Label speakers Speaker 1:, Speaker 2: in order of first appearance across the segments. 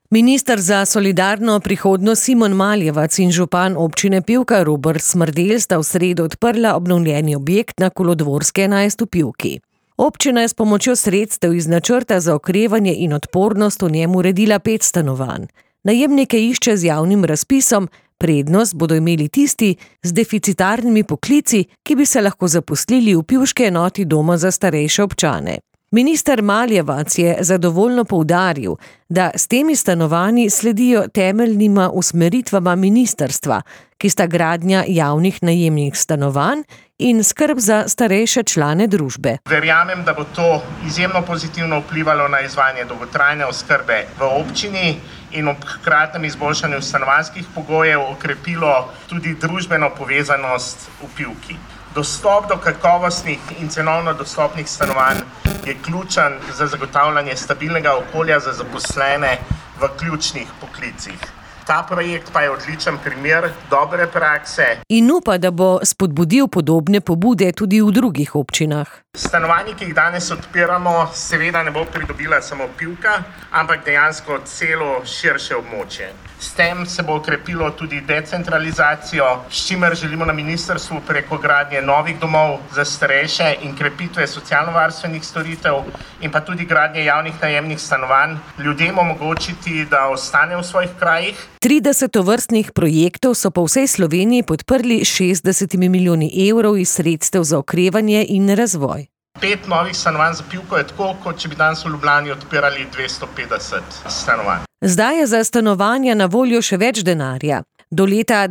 Speaker 1: Minister za solidarno prihodnost Simon Maljevac in župan občine Pivka Robert Smrdelj sta v sredo odprla obnovljeni objekt na Kolodvorski 11 v Pivki. Občina je s pomočjo sredstev iz načrta za okrevanje in odpornost v njem uredila 5 stanovanj. Najemnike išče z javnim razpisom, prednost bodo imeli tisti z deficitarnimi poklici, ki bi se lahko zaposlili v pivški enoti doma za starejše občane. Minister Maljevac je zadovoljno poudaril, da s temi stanovanji sledijo temeljnima usmeritvama ministrstva, ki sta gradnja javnih najemnih stanovanj in skrb za starejše člane družbe.
Speaker 2: Verjamem, da bo to izjemno pozitivno vplivalo na izvajanje dolgotrajne oskrbe v občini in ob hkratnem izboljšanju stanovanjskih pogojev okrepilo tudi družbeno povezanost v Pivki. Dostop do kakovostnih in cenovno dostopnih stanovanj je ključen za zagotavljanje stabilnega okolja za zaposlene v ključnih poklicih. Ta projekt pa je odličen primer dobre prakse.
Speaker 1: In upa, da bo spodbudil podobne pobude tudi v drugih občinah.
Speaker 2: Stanovanji, ki jih danes odpiramo, seveda ne bo pridobila samo Pivka, ampak dejansko celo širše območje. S tem se bo okrepilo tudi decentralizacijo, s čimer želimo na ministrstvu preko gradnje novih domov za starejše in krepitve socialno-varstvenih storitev in pa tudi gradnje javnih najemnih stanovanj ljudem omogočiti, da ostanejo v svojih krajih.
Speaker 1: 30 tovrstnih projektov so po vsej Sloveniji podprli 60 milijoni evrov iz sredstev za okrevanje in razvoj.
Speaker 2: 5 novih stanovanj za Pivko je tako, kot če bi danes v Ljubljani odpirali 250 stanovanj.
Speaker 1: Zdaj je za stanovanja na voljo še več denarja. Do leta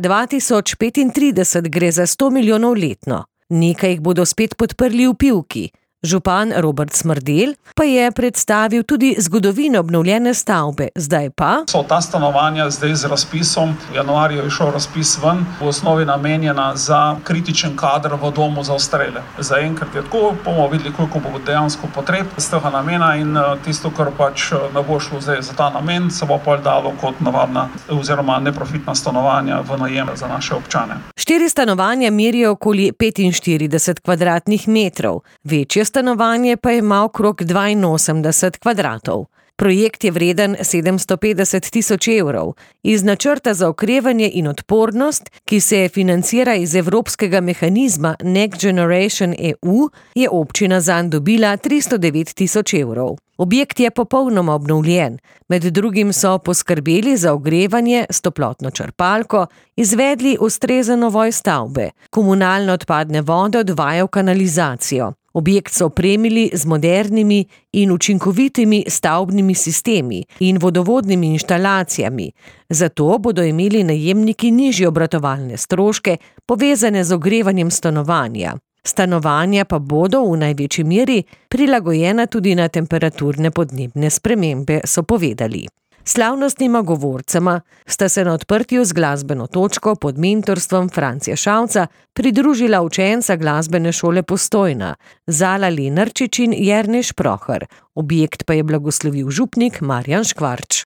Speaker 1: 2035 gre za 100 milijonov letno. Nekaj jih bodo spet podprli v Pivki. Župan Robert Smrdelj pa je predstavil tudi zgodovino obnovljene stavbe. Zdaj pa
Speaker 3: so ta stanovanja zdaj z razpisom, v januarju je šel razpis ven, v osnovi namenjena za kritičen kader v domu za ostarele. Zaenkrat je tako, bomo videli, koliko bo dejansko potreb z tega namena in tisto, kar pač ne bo šlo zdaj za ta namen, se bo pa dalo kot navadna oziroma neprofitna stanovanja v najem za naše občane.
Speaker 1: 4 stanovanja merijo okoli 45 kvadratnih metrov. Večje stanovanje pa ima okrog 82 kvadratov. Projekt je vreden 750 tisoč evrov. Iz načrta za okrevanje in odpornost, ki se financira iz evropskega mehanizma Next Generation EU, je občina zanj dobila 309 tisoč evrov. Objekt je popolnoma obnovljen. Med drugim so poskrbeli za ogrevanje s toplotno črpalko, izvedli ustrezen ovoj stavbe, komunalne odpadne vode odvajajo v kanalizacijo. Objekt so opremili z modernimi in učinkovitimi stavbnimi sistemi in vodovodnimi inštalacijami. Zato bodo imeli najemniki nižje obratovalne stroške, povezane z ogrevanjem stanovanja. Stanovanja pa bodo v največji meri prilagojena tudi na temperaturne podnebne spremembe, so povedali. Slavnostnima govorcema sta se na odprtju z glasbeno točko pod mentorstvom Francija Šavca pridružila učenca glasbene šole Postojna, Zala Lenarčič in Jernej Šprohar. Objekt pa je blagoslovil župnik Marjan Škvarč.